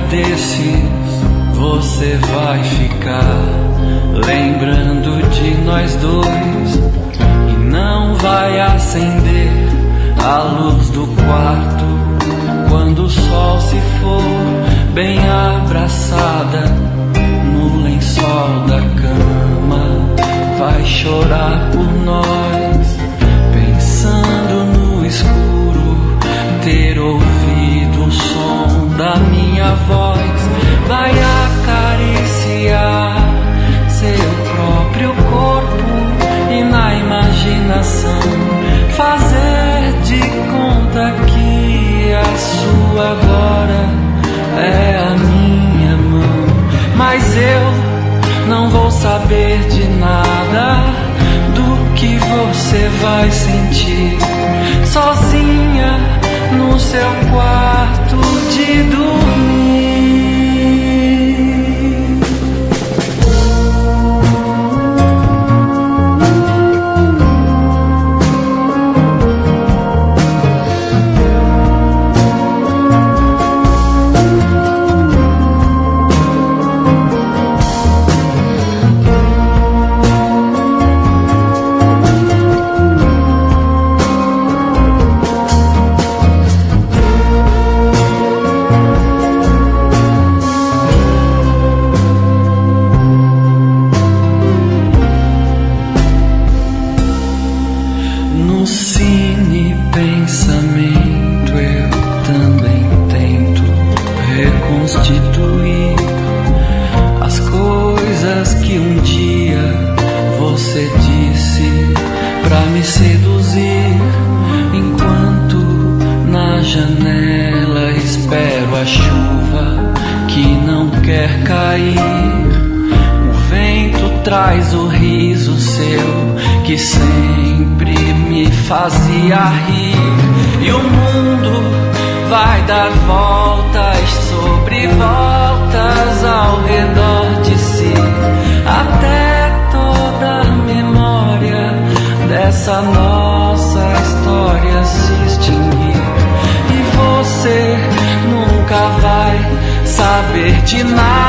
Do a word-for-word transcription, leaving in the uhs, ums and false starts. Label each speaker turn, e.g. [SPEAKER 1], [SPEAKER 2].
[SPEAKER 1] desses você vai ficar lembrando de nós dois e não vai acender a luz do quarto quando o sol se for, bem abraçada no lençol da cama. Vai chorar por nós, pensando no escuro, ter ouvido o som da minha voz. Vai acariciar seu próprio corpo e na imaginação fazer de conta que a sua agora é a minha mão. Mas eu não vou saber de nada do que você vai sentir sozinha no seu quarto de dormir. Traz o riso seu que sempre me fazia rir. E o mundo vai dar voltas sobre voltas ao redor de si, até toda a memória dessa nossa história se extinguir. E você nunca vai saber de nada